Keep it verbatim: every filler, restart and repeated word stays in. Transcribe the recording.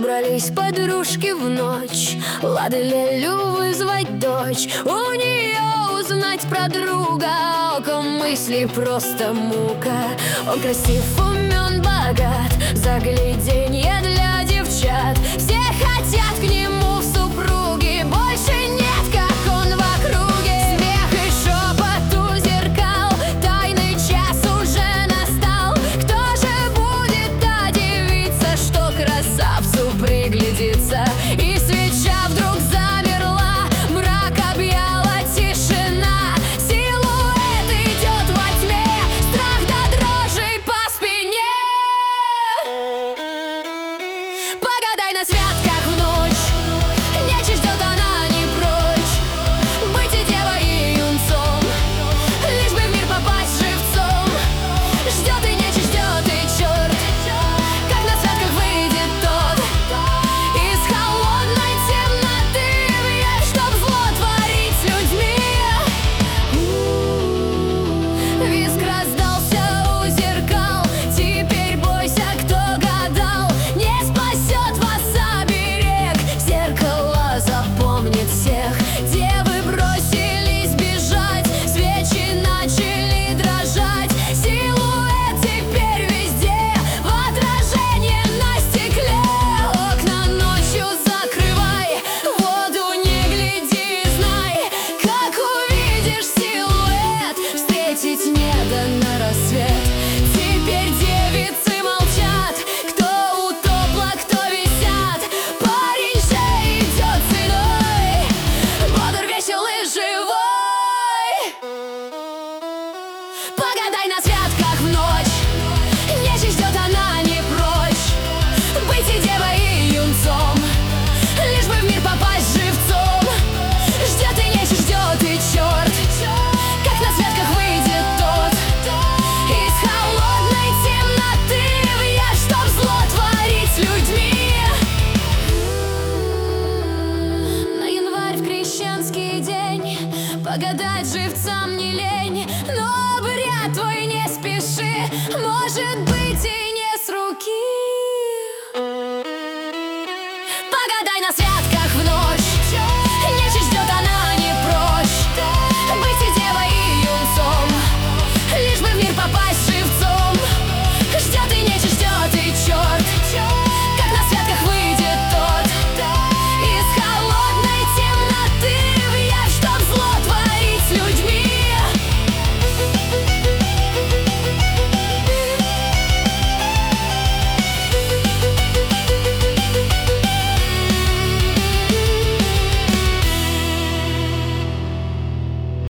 Собрались подружки в ночь, ладили Лю вызвать дочь. У нее узнать про друга, око мысли просто мука. Он красив, умен, богат, загляденье для девчат. Все хотят к нему в супруги, больше нет, как он в округе. Смех и шепот у зеркал, тайный час уже настал. Кто же будет та девица, что красавцу приглядится? И свеча вдруг замерла, мрак объяла тишина. Силуэт идет во тьме, страх до дрожи по спине. Погадай на святках в ночь, нечисть ждет, она не прочь быть и девой, и юнцом, лишь бы в мир попасть живцом. Ждет и нечисть, ждет и черт, как на святках выйдет тот из холодной темноты в явь, чтоб зло творить с людьми. Визг раздался у зеркал, теперь бойся, кто гадал. Не спасет вас оберег, зеркало запомнит всех. Девы бросились бежать, свечи начали дрожать. Силуэт теперь везде, в отражение на стекле. Окна ночью закрывай, воду не гляди, знай, как увидишь силуэт, встретить не дано рассвет. Теперь девицы молчат, кто утопла, кто висят. Парень же идет седой, бодр, весел и живой. Погадай на святках в ночь, нечисть ждет, она не прочь быть и девой, и юнцом, лишь бы в мир попасть живцом. Ждет и нечисть, ждет и черт, как на святках выйдет тот из холодной темноты в явь, чтоб зло творить с людьми. На январь в крещенский день погадать живцам не лень, но обряд твой не спеши, может быть и не с руки.